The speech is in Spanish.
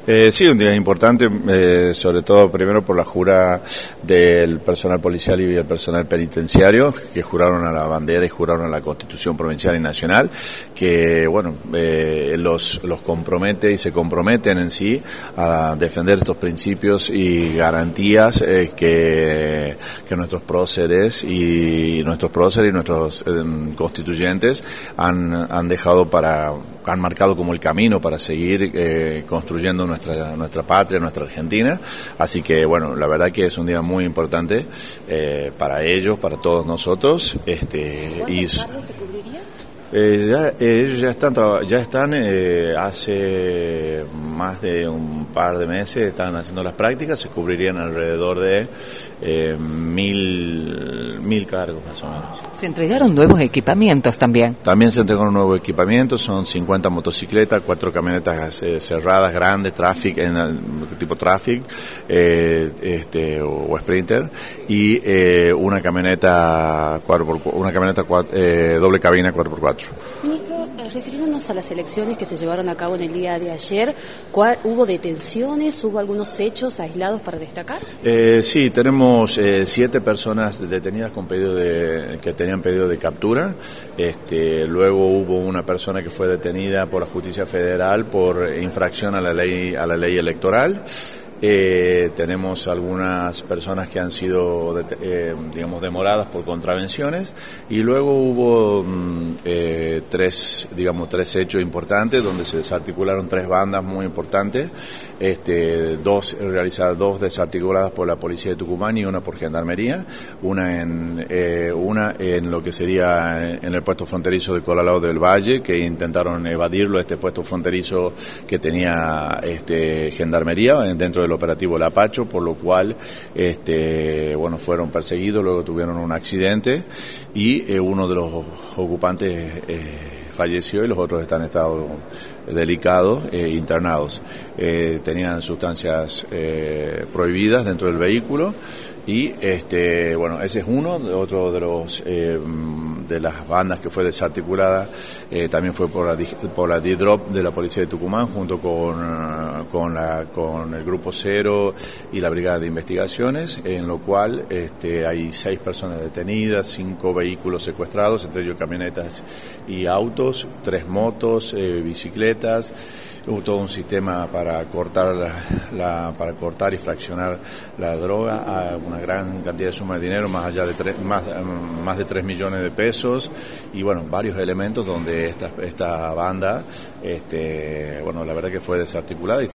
Sí, un día importante, sobre todo primero por la jura del personal policial y del personal penitenciario, que juraron a la bandera y juraron a la Constitución provincial y nacional, que bueno, los compromete y se comprometen en sí a defender estos principios y garantías que nuestros próceres y nuestros constituyentes han dejado han marcado como el camino para seguir construyendo nuestra patria, nuestra Argentina. Así que bueno, la verdad que es un día muy importante para ellos, para todos nosotros. ¿Cuántos cargos se cubrirían? Ellos ya están hace más de un par de meses, están haciendo las prácticas, se cubrirían alrededor de 1.000 cargos más o menos. Se entregaron nuevos equipamientos también. También se entregaron nuevos equipamientos, son 50 motocicletas, 4 camionetas cerradas, grandes, tipo Traffic o Sprinter, y una camioneta doble cabina 4x4. Ministro, refiriéndonos a las elecciones que se llevaron a cabo en el día de ayer, ¿hubo detenciones, hubo algunos hechos aislados para destacar? Sí, tenemos 7 personas detenidas con que tenían pedido de captura. Luego hubo una persona que fue detenida por la Justicia Federal por infracción a la ley electoral. Tenemos algunas personas que han sido demoradas por contravenciones, y luego hubo tres hechos importantes donde se desarticularon 3 bandas muy importantes, dos desarticuladas por la policía de Tucumán y una por Gendarmería, una en lo que sería en el puesto fronterizo de Colalao del Valle, que intentaron evadirlo, este puesto fronterizo que tenía Gendarmería dentro del operativo Lapacho, por lo cual fueron perseguidos, luego tuvieron un accidente y uno de los ocupantes falleció y los otros están en estado delicado, internados. Tenían sustancias prohibidas dentro del vehículo y ese es otro de las bandas que fue desarticulada. También fue por la D-Drop de la policía de Tucumán, junto con el Grupo Cero y la Brigada de Investigaciones, en lo cual hay 6 personas detenidas, 5 vehículos secuestrados, entre ellos camionetas y autos, 3 motos, bicicletas. Hubo todo un sistema para cortar y fraccionar la droga a una gran cantidad de suma de dinero, más de 3 millones de pesos, y bueno, varios elementos donde esta banda, la verdad que fue desarticulada.